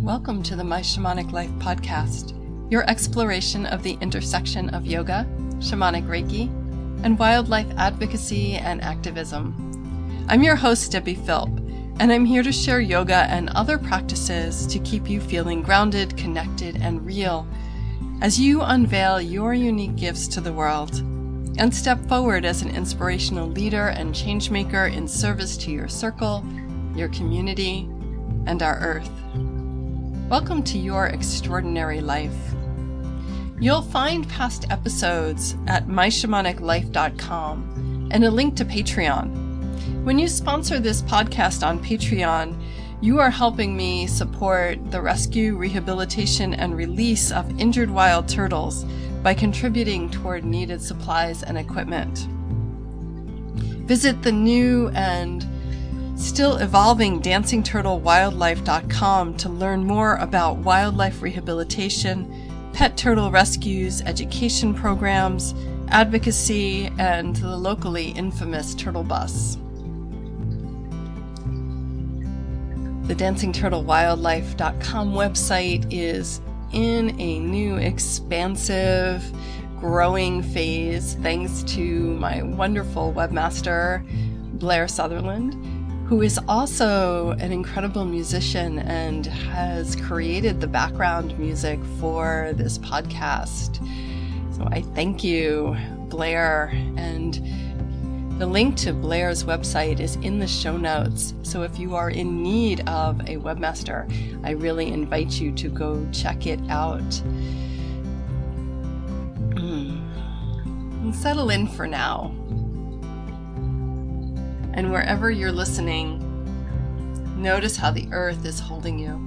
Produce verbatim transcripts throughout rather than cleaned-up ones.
Welcome to the My Shamanic Life podcast, your exploration of the intersection of yoga, shamanic Reiki, and wildlife advocacy and activism. I'm your host, Debbie Philp, and I'm here to share yoga and other practices to keep you feeling grounded, connected, and real as you unveil your unique gifts to the world and step forward as an inspirational leader and changemaker in service to your circle, your community, and our earth. Welcome to your extraordinary life. You'll find past episodes at my shamanic life dot com and a link to Patreon. When you sponsor this podcast on Patreon, you are helping me support the rescue, rehabilitation, and release of injured wild turtles by contributing toward needed supplies and equipment. Visit the new and still evolving dancing turtle wildlife dot com to learn more about wildlife rehabilitation, pet turtle rescues, education programs, advocacy, and the locally infamous turtle bus. The dancing turtle wildlife dot com website is in a new, expansive, growing phase thanks to my wonderful webmaster, Blair Sutherland, who is also an incredible musician and has created the background music for this podcast. So I thank you, Blair, and the link to Blair's website is in the show notes. So if you are in need of a webmaster, I really invite you to go check it out. And settle in for now. And wherever you're listening, notice how the earth is holding you.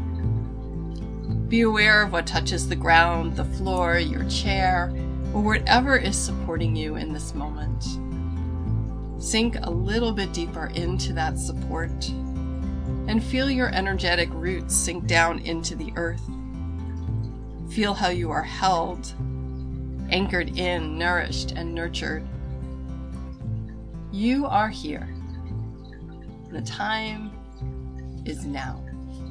Be aware of what touches the ground, the floor, your chair, or whatever is supporting you in this moment. Sink a little bit deeper into that support and feel your energetic roots sink down into the earth. Feel how you are held, anchored in, nourished, and nurtured. You are here. The time is now.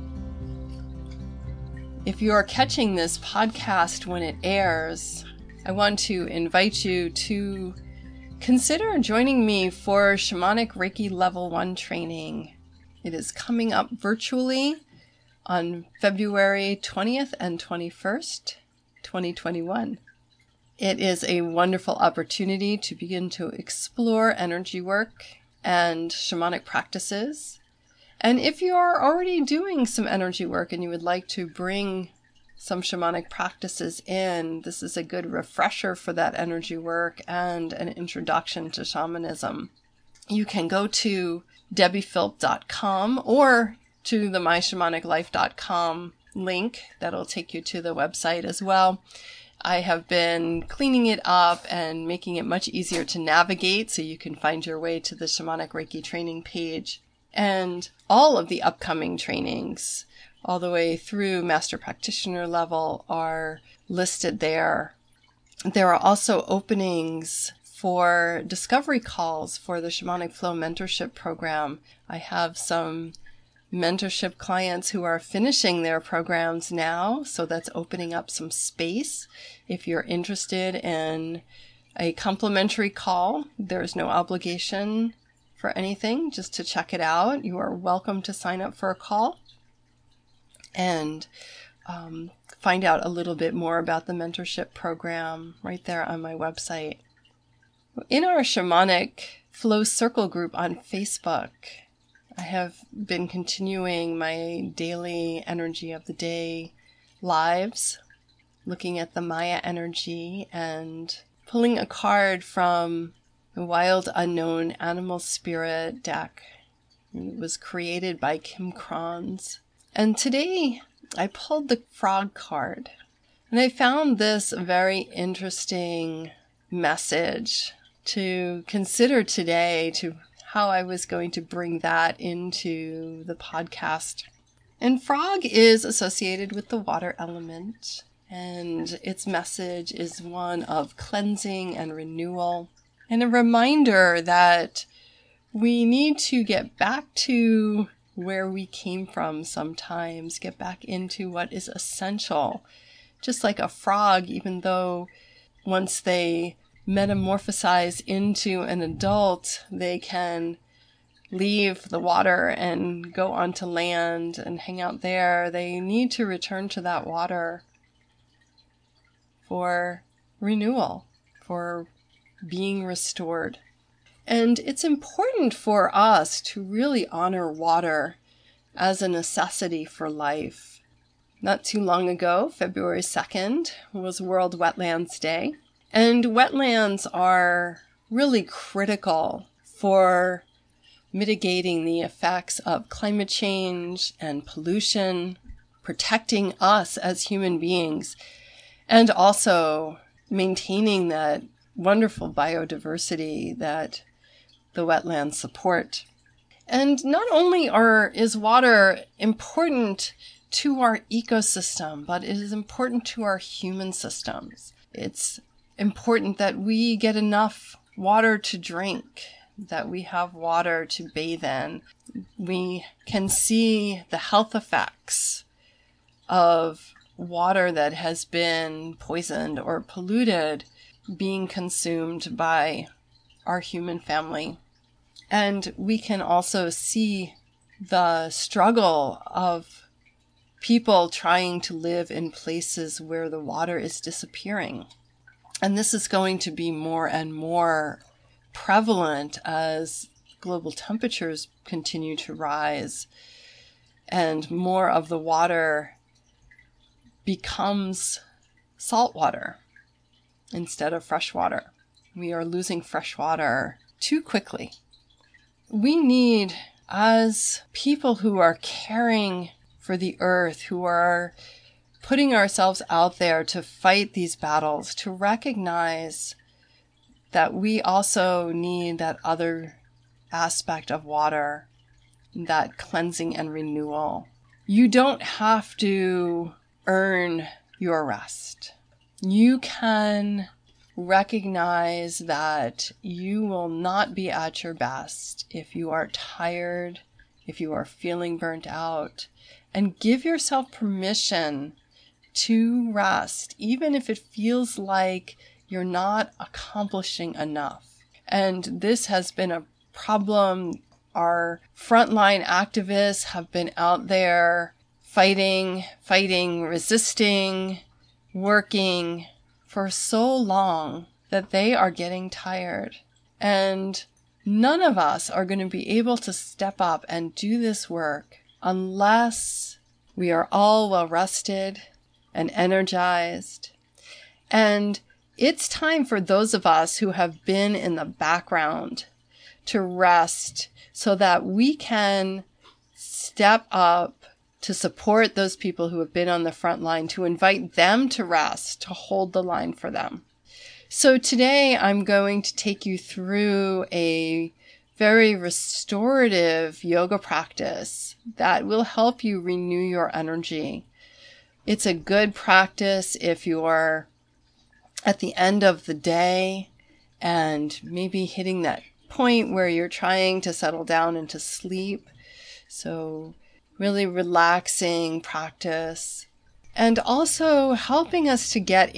If you are catching this podcast when it airs, I want to invite you to consider joining me for Shamanic Reiki Level one training. It is coming up virtually on February twentieth and twenty-first, twenty twenty-one. It is a wonderful opportunity to begin to explore energy work and shamanic practices. And if you are already doing some energy work and you would like to bring some shamanic practices in, this is a good refresher for that energy work and an introduction to shamanism. You can go to debbie philp dot com or to the my shamanic life dot com link. That'll take you to the website as well. I have been cleaning it up and making it much easier to navigate so you can find your way to the Shamanic Reiki training page. And all of the upcoming trainings, all the way through master practitioner level, are listed there. There are also openings for discovery calls for the Shamanic Flow Mentorship Program. I have some mentorship clients who are finishing their programs now, so that's opening up some space. If you're interested in a complimentary call, there's no obligation for anything, just to check it out. You are welcome to sign up for a call and um, find out a little bit more about the mentorship program right there on my website. In our Shamanic Flow Circle group on Facebook, I have been continuing my daily energy of the day lives, looking at the Maya energy and pulling a card from the Wild Unknown Animal Spirit deck. It was created by Kim Kranz. And today I pulled the frog card, and I found this a very interesting message to consider today, to how I was going to bring that into the podcast. And frog is associated with the water element, and its message is one of cleansing and renewal, and a reminder that we need to get back to where we came from sometimes, get back into what is essential. Just like a frog, even though once they metamorphosize into an adult, they can leave the water and go onto land and hang out there. They need to return to that water for renewal, for being restored. And it's important for us to really honor water as a necessity for life. Not too long ago, February second, was World Wetlands Day. And wetlands are really critical for mitigating the effects of climate change and pollution, protecting us as human beings, and also maintaining that wonderful biodiversity that the wetlands support. And not only are is water important to our ecosystem, but it is important to our human systems. It's important that we get enough water to drink, that we have water to bathe in. We can see the health effects of water that has been poisoned or polluted being consumed by our human family. And we can also see the struggle of people trying to live in places where the water is disappearing. And this is going to be more and more prevalent as global temperatures continue to rise and more of the water becomes salt water instead of fresh water. We are losing fresh water too quickly. We need, as people who are caring for the earth, who are putting ourselves out there to fight these battles, to recognize that we also need that other aspect of water, that cleansing and renewal. You don't have to earn your rest. You can recognize that you will not be at your best if you are tired, if you are feeling burnt out, and give yourself permission to rest, even if it feels like you're not accomplishing enough. And this has been a problem. Our frontline activists have been out there fighting, fighting, resisting, working for so long that they are getting tired. And none of us are going to be able to step up and do this work unless we are all well rested and energized. And it's time for those of us who have been in the background to rest so that we can step up to support those people who have been on the front line, to invite them to rest, to hold the line for them. So today I'm going to take you through a very restorative yoga practice that will help you renew your energy. It's a good practice if you are at the end of the day and maybe hitting that point where you're trying to settle down into sleep. So really relaxing practice, and also helping us to get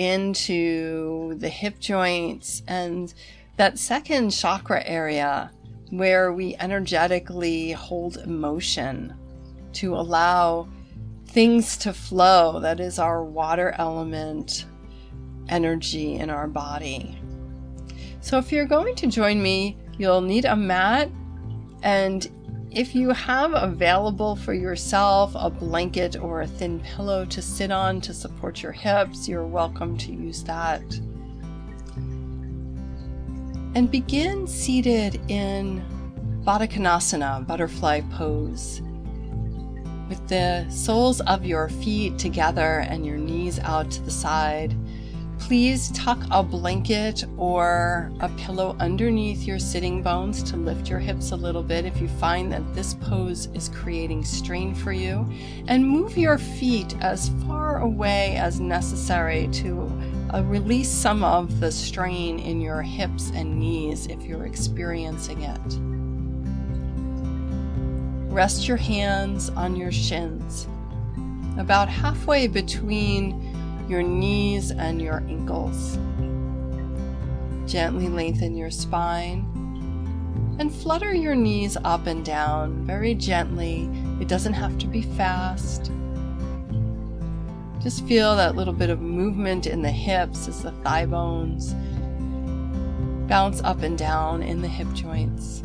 into the hip joints and that second chakra area where we energetically hold emotion to allow things to flow. That is our water element energy in our body. So if you're going to join me, you'll need a mat, and if you have available for yourself a blanket or a thin pillow to sit on to support your hips, you're welcome to use that. And begin seated in Baddha Konasana, butterfly pose, with the soles of your feet together and your knees out to the side. Please tuck a blanket or a pillow underneath your sitting bones to lift your hips a little bit if you find that this pose is creating strain for you. And move your feet as far away as necessary to uh, release some of the strain in your hips and knees if you're experiencing it. rest your hands on your shins, about halfway between your knees and your ankles. Gently lengthen your spine and flutter your knees up and down very gently. It doesn't have to be fast. Just feel that little bit of movement in the hips as the thigh bones bounce up and down in the hip joints.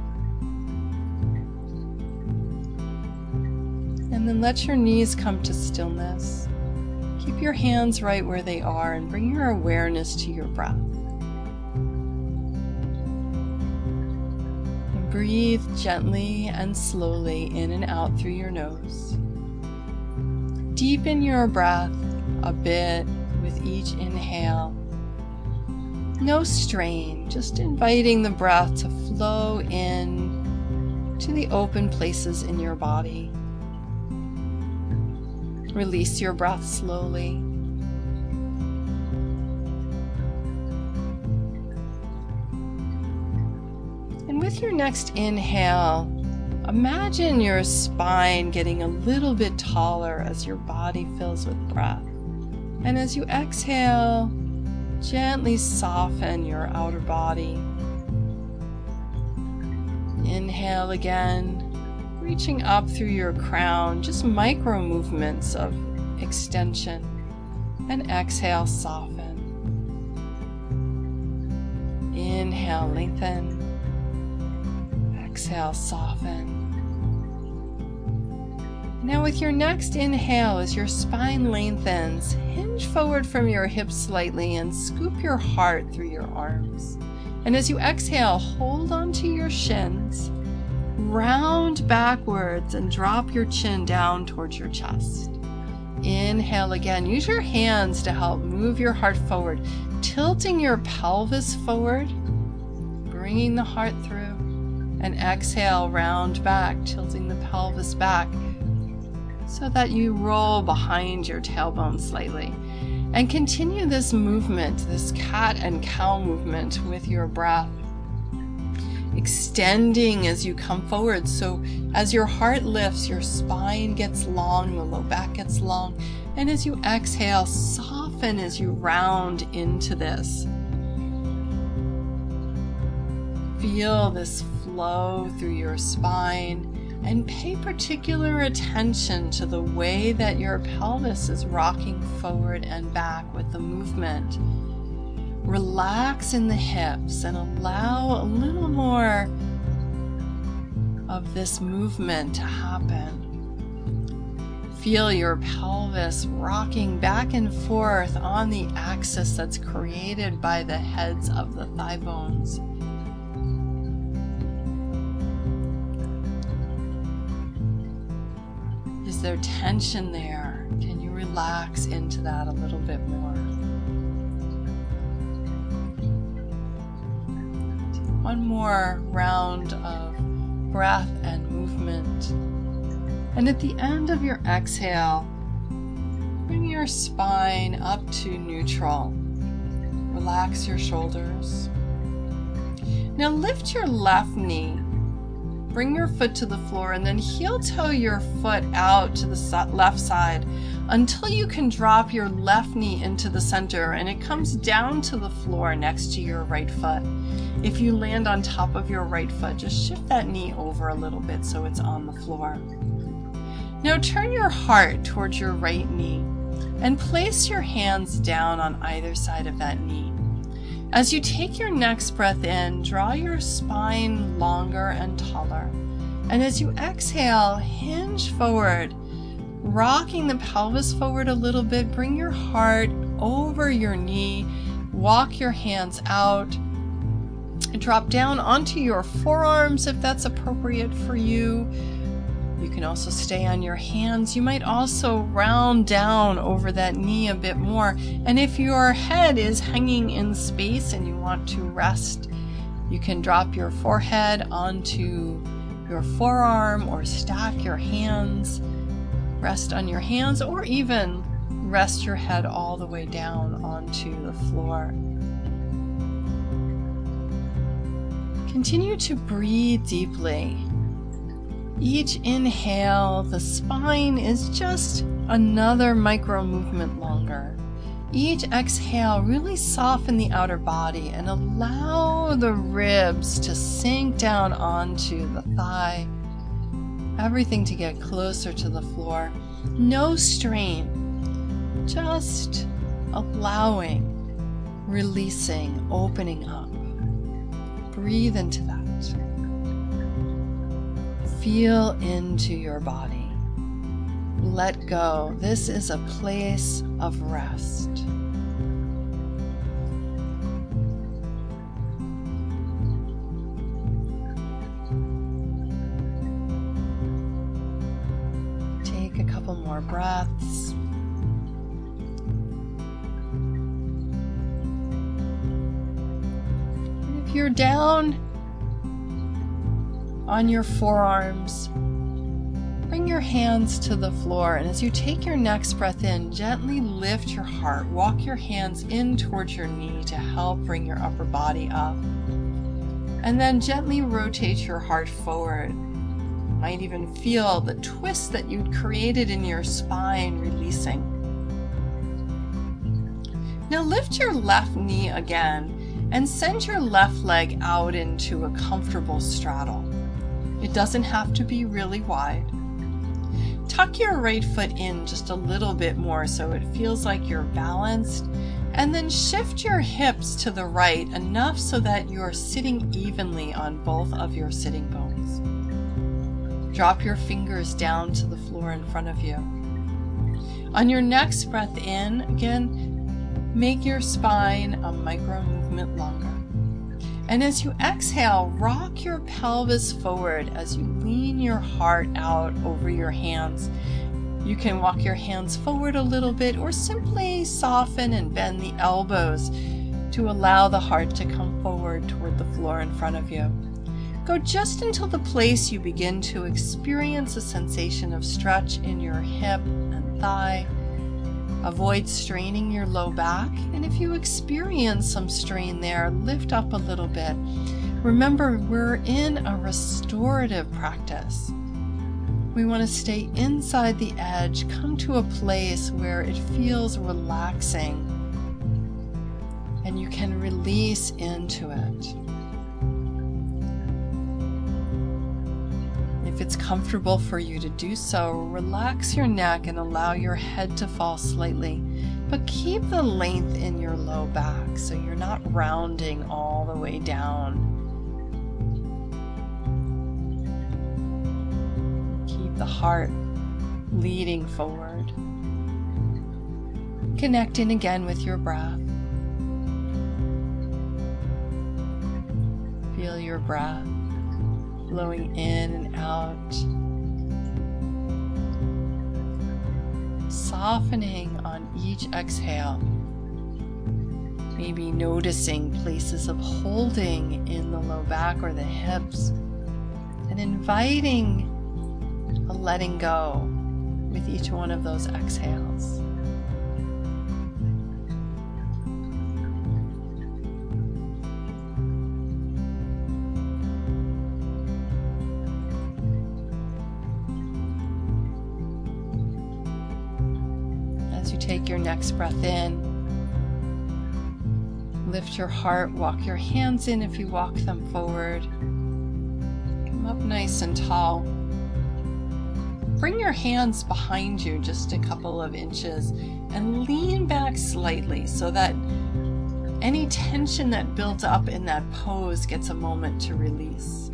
And then let your knees come to stillness. Keep your hands right where they are and bring your awareness to your breath. And breathe gently and slowly in and out through your nose. Deepen your breath a bit with each inhale. No strain, just inviting the breath to flow in to the open places in your body. Release your breath slowly. And with your next inhale, imagine your spine getting a little bit taller as your body fills with breath. And as you exhale, gently soften your outer body. Inhale again, reaching up through your crown, just micro movements of extension. And exhale, soften. Inhale, lengthen. Exhale, soften. Now with your next inhale, as your spine lengthens, hinge forward from your hips slightly and scoop your heart through your arms. And as you exhale, hold onto your shins, round backwards and drop your chin down towards your chest. Inhale again. Use your hands to help move your heart forward, tilting your pelvis forward, bringing the heart through. And exhale, round back, tilting the pelvis back so that you roll behind your tailbone slightly. And continue this movement, this cat and cow movement with your breath, extending as you come forward. So as your heart lifts, your spine gets long, the low back gets long. And as you exhale, soften as you round into this. Feel this flow through your spine and pay particular attention to the way that your pelvis is rocking forward and back with the movement. Relax in the hips and allow a little more of this movement to happen. Feel your pelvis rocking back and forth on the axis that's created by the heads of the thigh bones. Is there tension there? Can you relax into that a little bit more? One more round of breath and movement. And at the end of your exhale, bring your spine up to neutral. Relax your shoulders. Now lift your left knee. Bring your foot to the floor and then heel toe your foot out to the left side until you can drop your left knee into the center and it comes down to the floor next to your right foot. If you land on top of your right foot, just shift that knee over a little bit so it's on the floor. Now turn your heart towards your right knee and place your hands down on either side of that knee. As you take your next breath in, draw your spine longer and taller. And as you exhale, hinge forward, rocking the pelvis forward a little bit. Bring your heart over your knee. Walk your hands out. Drop down onto your forearms if that's appropriate for you. You can also stay on your hands. You might also round down over that knee a bit more. And if your head is hanging in space and you want to rest, you can drop your forehead onto your forearm or stack your hands. Rest on your hands or even rest your head all the way down onto the floor. Continue to breathe deeply. Each inhale, the spine is just another micro movement longer. Each exhale, really soften the outer body and allow the ribs to sink down onto the thigh. Everything to get closer to the floor. No strain, just allowing, releasing, opening up. Breathe into that. Feel into your body. Let go. This is a place of rest. Take a couple more breaths. And if you're down on your forearms, bring your hands to the floor, and as you take your next breath in, gently lift your heart. Walk your hands in towards your knee to help bring your upper body up. And then gently rotate your heart forward. You might even feel the twist that you'd created in your spine releasing. Now lift your left knee again and send your left leg out into a comfortable straddle. It doesn't have to be really wide. Tuck your right foot in just a little bit more so it feels like you're balanced, and then shift your hips to the right enough so that you're sitting evenly on both of your sitting bones. Drop your fingers down to the floor in front of you. On your next breath in, again, make your spine a micro movement longer. And as you exhale, rock your pelvis forward as you lean your heart out over your hands. You can walk your hands forward a little bit or simply soften and bend the elbows to allow the heart to come forward toward the floor in front of you. Go just until the place you begin to experience a sensation of stretch in your hip and thigh. Avoid straining your low back, and if you experience some strain there, lift up a little bit. Remember, we're in a restorative practice. We want to stay inside the edge, come to a place where it feels relaxing, and you can release into it. If it's comfortable for you to do so, relax your neck and allow your head to fall slightly, but keep the length in your low back so you're not rounding all the way down. Keep the heart leading forward. Connect in again with your breath. Feel your breath flowing in and out, softening on each exhale, maybe noticing places of holding in the low back or the hips, and inviting a letting go with each one of those exhales. As you take your next breath in, lift your heart, walk your hands in if you walk them forward. Come up nice and tall. Bring your hands behind you just a couple of inches and lean back slightly so that any tension that built up in that pose gets a moment to release.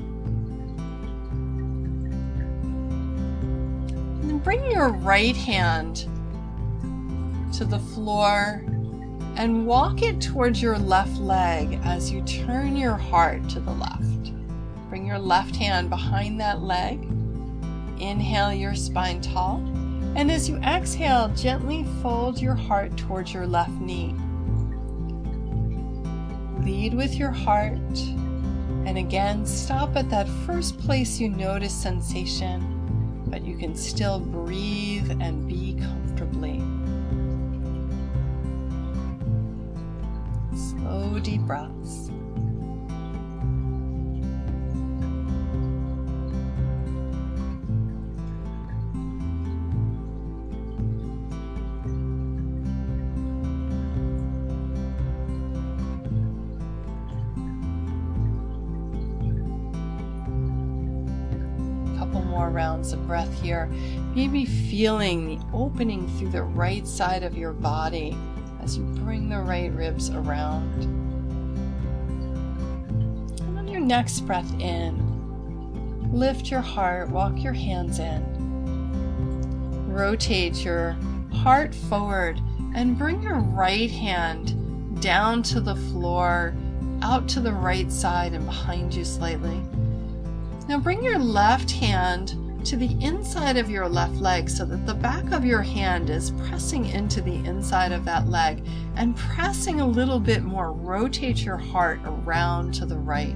And then bring your right hand to the floor and walk it towards your left leg as you turn your heart to the left. Bring your left hand behind that leg. Inhale your spine tall. And as you exhale, gently fold your heart towards your left knee. Lead with your heart. And again, stop at that first place you notice sensation, but you can still breathe and be comfortably. Slow, deep breaths. rounds of breath here. Maybe feeling the opening through the right side of your body as you bring the right ribs around. And on your next breath in, lift your heart, walk your hands in. Rotate your heart forward and bring your right hand down to the floor, out to the right side and behind you slightly. Now bring your left hand to the inside of your left leg so that the back of your hand is pressing into the inside of that leg and pressing a little bit more. Rotate your heart around to the right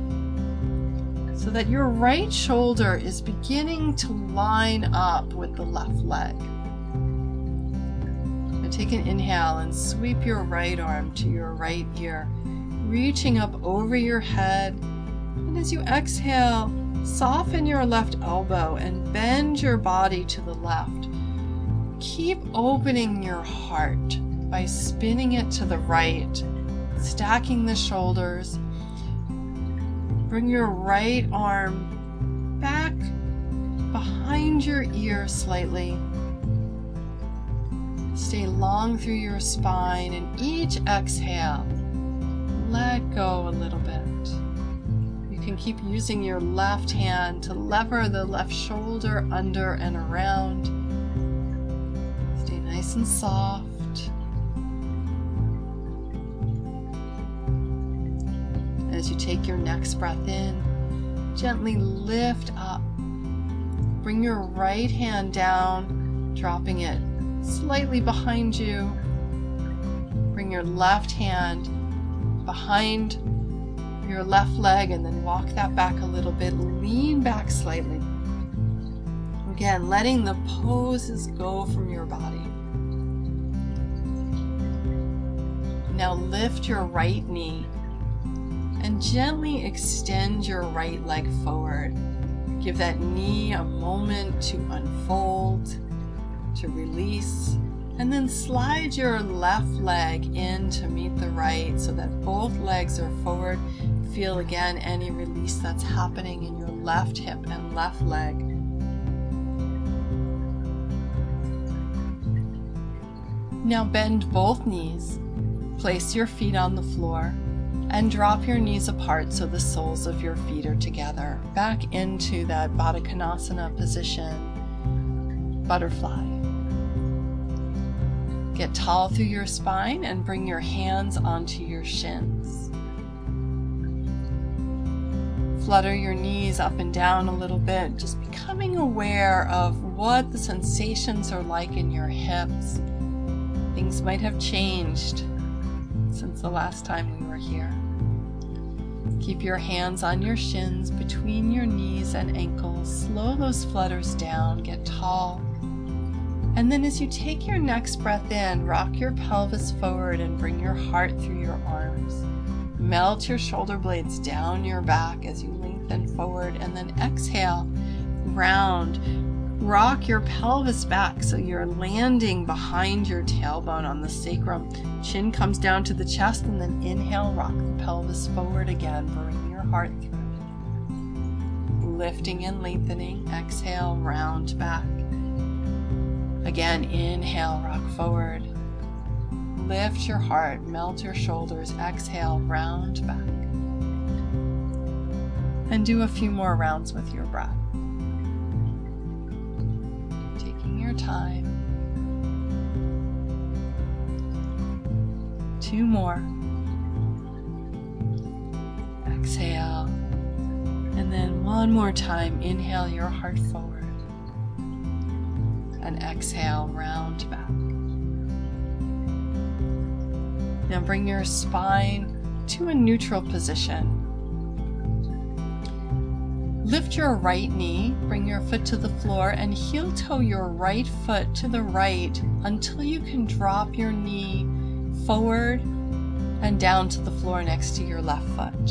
so that your right shoulder is beginning to line up with the left leg. Now take an inhale and sweep your right arm to your right ear, reaching up over your head. And as you exhale, soften your left elbow and bend your body to the left. Keep opening your heart by spinning it to the right, stacking the shoulders. Bring your right arm back behind your ear slightly. Stay long through your spine, and each exhale, let go a little bit. You can keep using your left hand to lever the left shoulder under and around. Stay nice and soft. As you take your next breath in, gently lift up. Bring your right hand down, dropping it slightly behind you. Bring your left hand behind your left leg and then walk that back a little bit. Lean back slightly. Again, letting the poses go from your body. Now lift your right knee and gently extend your right leg forward. Give that knee a moment to unfold, to release, and then slide your left leg in to meet the right so that both legs are forward. Feel again any release that's happening in your left hip and left leg. Now bend both knees, place your feet on the floor, and drop your knees apart so the soles of your feet are together. Back into that Baddha Konasana position, butterfly. Get tall through your spine and bring your hands onto your shins. Flutter your knees up and down a little bit, just becoming aware of what the sensations are like in your hips. Things might have changed since the last time we were here. Keep your hands on your shins between your knees and ankles. Slow those flutters down, get tall. And then as you take your next breath in, rock your pelvis forward and bring your heart through your arms. Melt your shoulder blades down your back as you lengthen forward, and then exhale, round. Rock your pelvis back so you're landing behind your tailbone on the sacrum. Chin comes down to the chest, and then inhale, rock the pelvis forward again. Bring your heart through. Lifting and lengthening. Exhale, round back. Again, inhale, rock forward. Lift your heart, melt your shoulders. Exhale, round back. And do a few more rounds with your breath. Your time. Two more. Exhale. And then one more time. Inhale your heart forward. And exhale, round back. Now bring your spine to a neutral position. Lift your right knee, bring your foot to the floor, and heel toe your right foot to the right until you can drop your knee forward and down to the floor next to your left foot.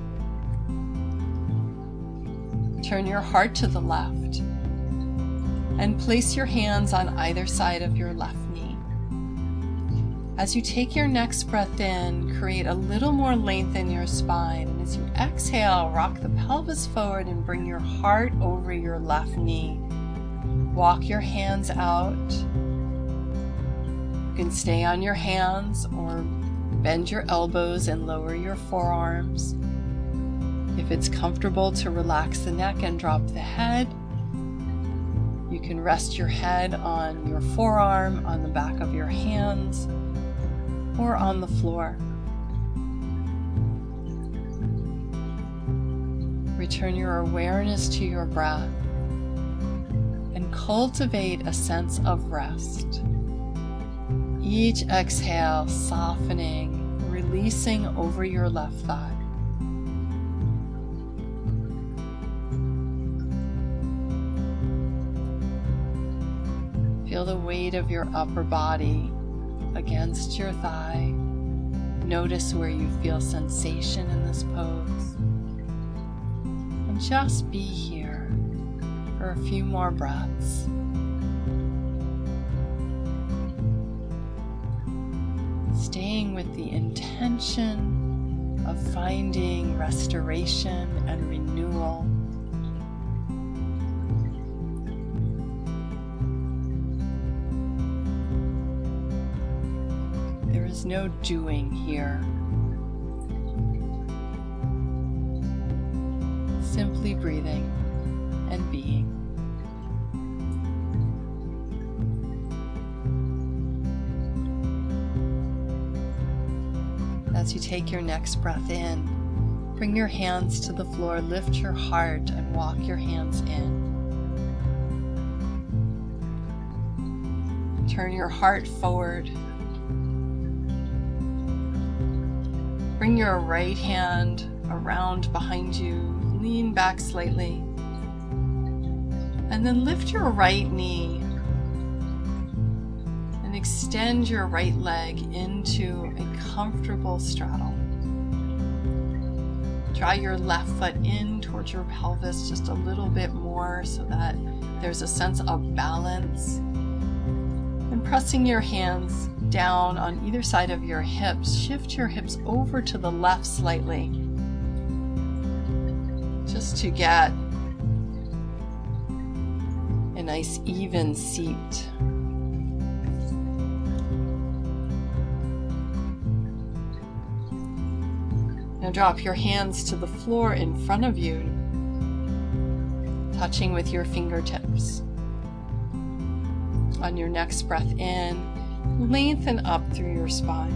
Turn your heart to the left and place your hands on either side of your left knee. As you take your next breath in, create a little more length in your spine. And as you exhale, rock the pelvis forward and bring your heart over your left knee. Walk your hands out. You can stay on your hands or bend your elbows and lower your forearms. If it's comfortable to relax the neck and drop the head, you can rest your head on your forearm, on the back of your hands, or on the floor. Return your awareness to your breath and cultivate a sense of rest. Each exhale softening, releasing over your left thigh. Feel the weight of your upper body against your thigh. Notice where you feel sensation in this pose. And just be here for a few more breaths. Staying with the intention of finding restoration and renewal. There is no doing here. Simply breathing and being. As you take your next breath in, bring your hands to the floor, lift your heart, and walk your hands in. Turn your heart forward. Bring your right hand around behind you, lean back slightly, and then lift your right knee and extend your right leg into a comfortable straddle. Draw your left foot in towards your pelvis just a little bit more so that there's a sense of balance. And pressing your hands down on either side of your hips, shift your hips over to the left slightly, just to get a nice even seat. Now drop your hands to the floor in front of you, touching with your fingertips. On your next breath in, lengthen up through your spine.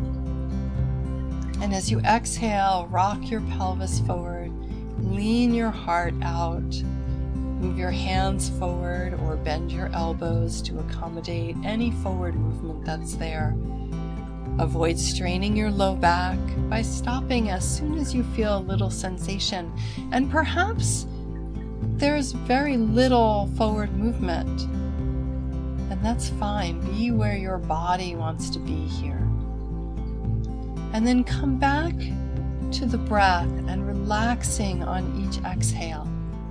And as you exhale, rock your pelvis forward, lean your heart out, move your hands forward or bend your elbows to accommodate any forward movement that's there. Avoid straining your low back by stopping as soon as you feel a little sensation. And perhaps there's very little forward movement. And that's fine. Be where your body wants to be here. And then come back to the breath and relaxing on each exhale.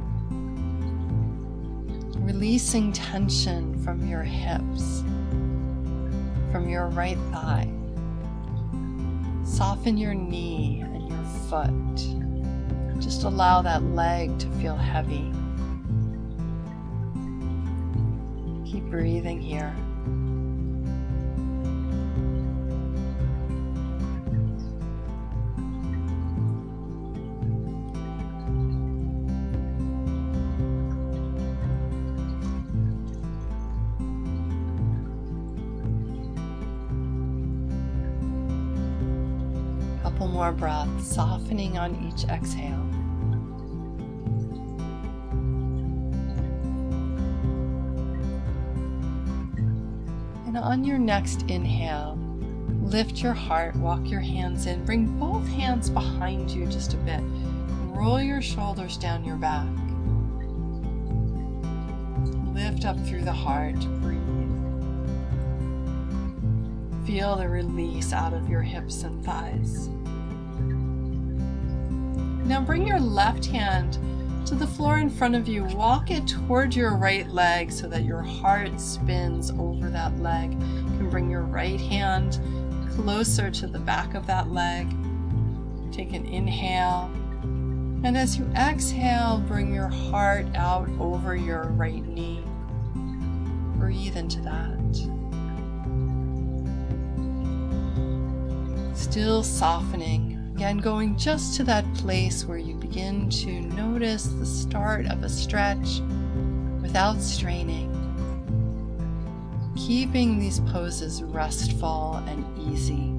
Releasing tension from your hips, from your right thigh. Soften your knee and your foot. Just allow that leg to feel heavy. Keep breathing here. Couple more breaths, softening on each exhale. And on your next inhale, lift your heart, walk your hands in, bring both hands behind you just a bit. Roll your shoulders down your back. Lift up through the heart, breathe. Feel the release out of your hips and thighs. Now bring your left hand to the floor in front of you. Walk it toward your right leg so that your heart spins over that leg. You can bring your right hand closer to the back of that leg. Take an inhale. And as you exhale, bring your heart out over your right knee. Breathe into that. Still softening. Again, going just to that place where you begin to notice the start of a stretch without straining. Keeping these poses restful and easy.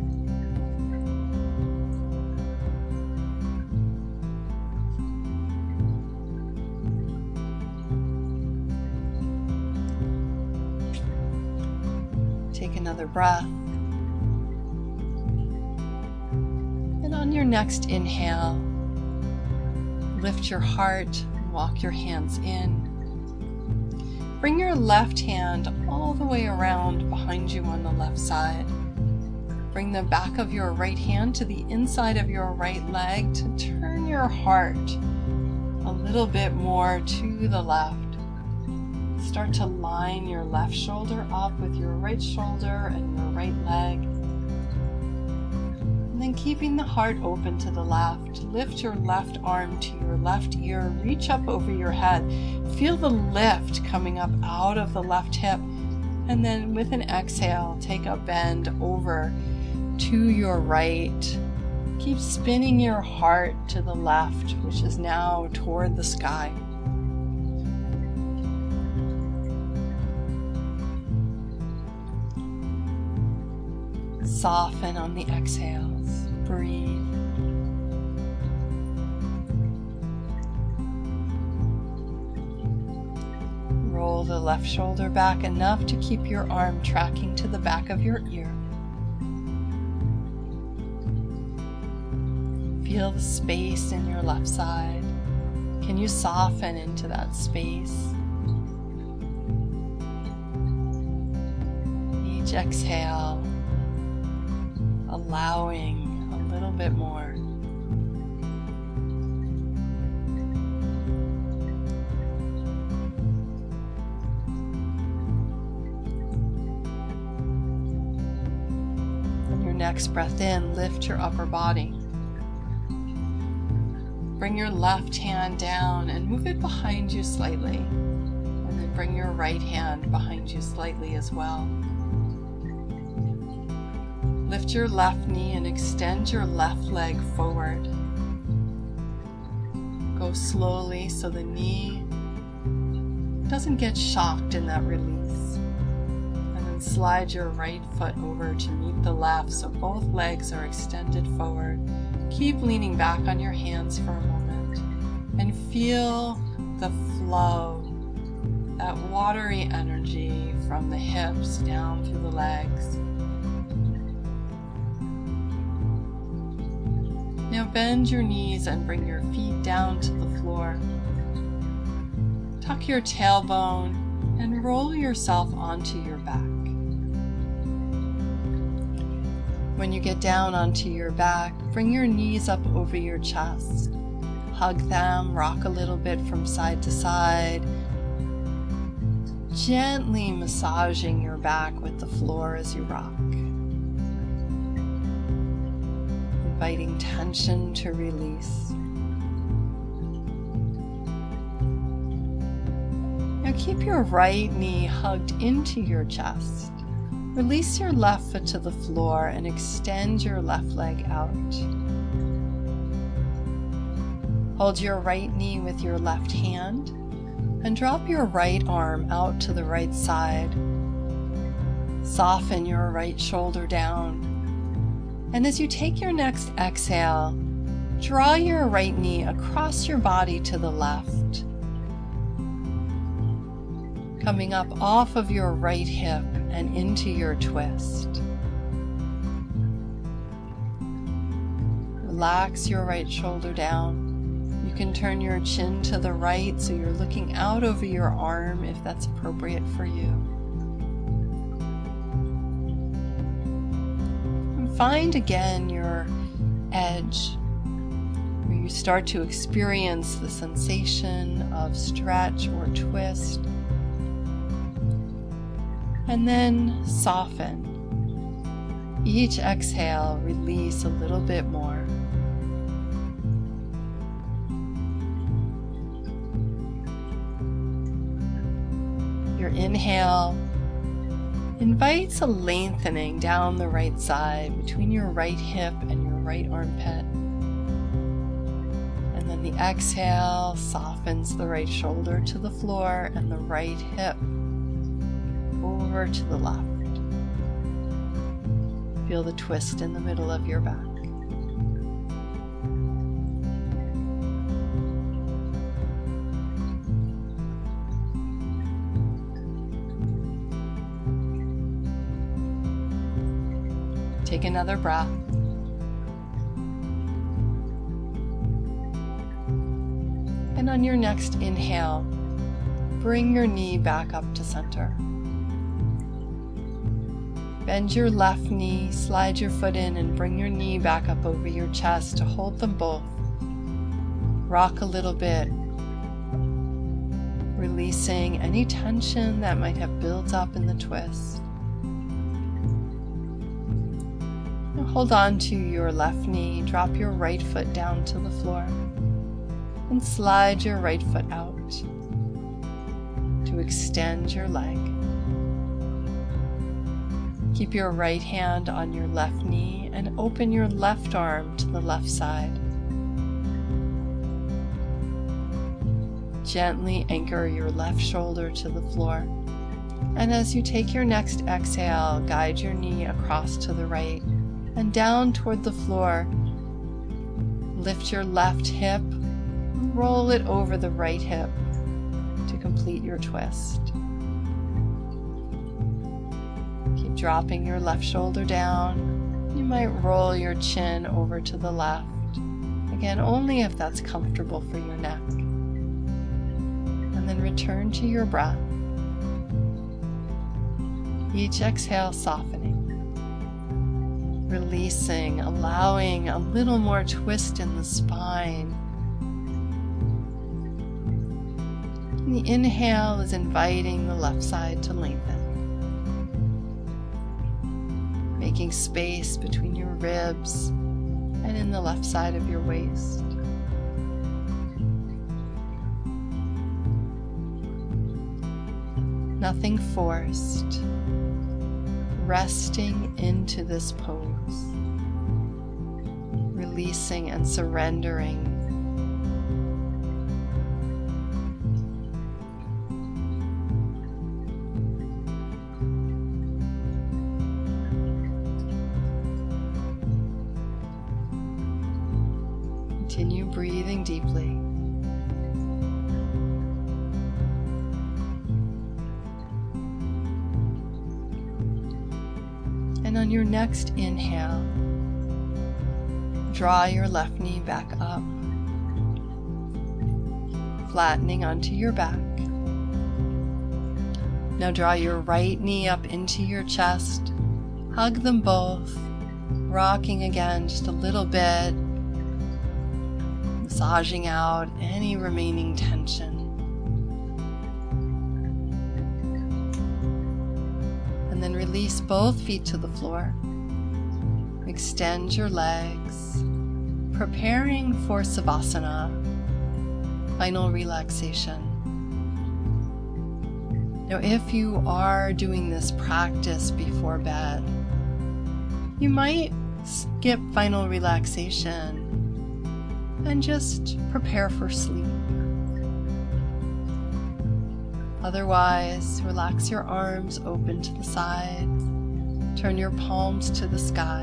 Take another breath. And on your next inhale, lift your heart, walk your hands in. Bring your left hand all the way around behind you on the left side. Bring the back of your right hand to the inside of your right leg to turn your heart a little bit more to the left. Start to line your left shoulder up with your right shoulder and your right leg. And then keeping the heart open to the left, lift your left arm to your left ear, reach up over your head. Feel the lift coming up out of the left hip. And then with an exhale, take a bend over to your right. Keep spinning your heart to the left, which is now toward the sky. Soften on the exhales. Breathe. Roll the left shoulder back enough to keep your arm tracking to the back of your ear. Feel the space in your left side. Can you soften into that space? Each exhale, allowing a little bit more. On your next breath in, lift your upper body. Bring your left hand down and move it behind you slightly. And then bring your right hand behind you slightly as well. Lift your left knee and extend your left leg forward. Go slowly so the knee doesn't get shocked in that release. And then slide your right foot over to meet the left so both legs are extended forward. Keep leaning back on your hands for a moment and feel the flow, that watery energy from the hips down through the legs. Now bend your knees and bring your feet down to the floor. Tuck your tailbone and roll yourself onto your back. When you get down onto your back, bring your knees up over your chest. Hug them, rock a little bit from side to side. Gently massaging your back with the floor as you rock. Inviting tension to release. Now keep your right knee hugged into your chest. Release your left foot to the floor and extend your left leg out. Hold your right knee with your left hand and drop your right arm out to the right side. Soften your right shoulder down. And as you take your next exhale, draw your right knee across your body to the left, coming up off of your right hip and into your twist. Relax your right shoulder down. You can turn your chin to the right so you're looking out over your arm if that's appropriate for you. And find again your edge where you you start to experience the sensation of stretch or twist. And then soften. Each exhale, release a little bit more. Your inhale invites a lengthening down the right side between your right hip and your right armpit. And then the exhale softens the right shoulder to the floor and the right hip over to the left. Feel the twist in the middle of your back. Take another breath. And on your next inhale, bring your knee back up to center. Bend your left knee, slide your foot in, and bring your knee back up over your chest to hold them both. Rock a little bit, releasing any tension that might have built up in the twist. Now hold on to your left knee, drop your right foot down to the floor, and slide your right foot out to extend your leg. Keep your right hand on your left knee and open your left arm to the left side. Gently anchor your left shoulder to the floor. And as you take your next exhale, guide your knee across to the right and down toward the floor. Lift your left hip, roll it over the right hip to complete your twist. Dropping your left shoulder down. You might roll your chin over to the left. Again, only if that's comfortable for your neck. And then return to your breath. Each exhale softening. Releasing, allowing a little more twist in the spine. And the inhale is inviting the left side to lengthen. Making space between your ribs and in the left side of your waist. Nothing forced. Resting into this pose. Releasing and surrendering. Continue breathing deeply. And on your next inhale, draw your left knee back up, flattening onto your back. Now draw your right knee up into your chest, hug them both, rocking again just a little bit, massaging out any remaining tension. And then release both feet to the floor. Extend your legs, preparing for Savasana, final relaxation. Now, if you are doing this practice before bed, you might skip final relaxation and just prepare for sleep. Otherwise, relax your arms open to the side, turn your palms to the sky.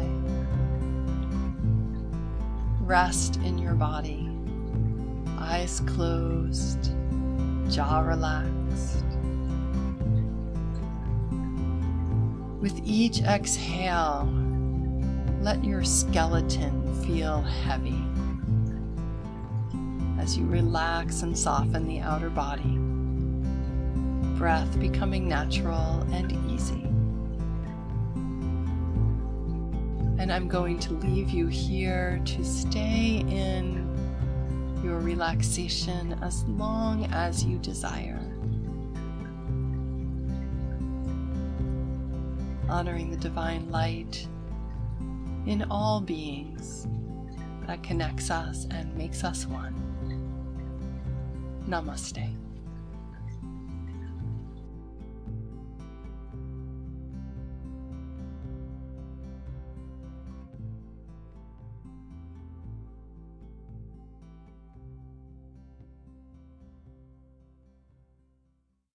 Rest in your body, eyes closed, jaw relaxed. With each exhale, let your skeleton feel heavy as you relax and soften the outer body, breath becoming natural and easy. And I'm going to leave you here to stay in your relaxation as long as you desire. Honoring the divine light in all beings that connects us and makes us one. Namaste.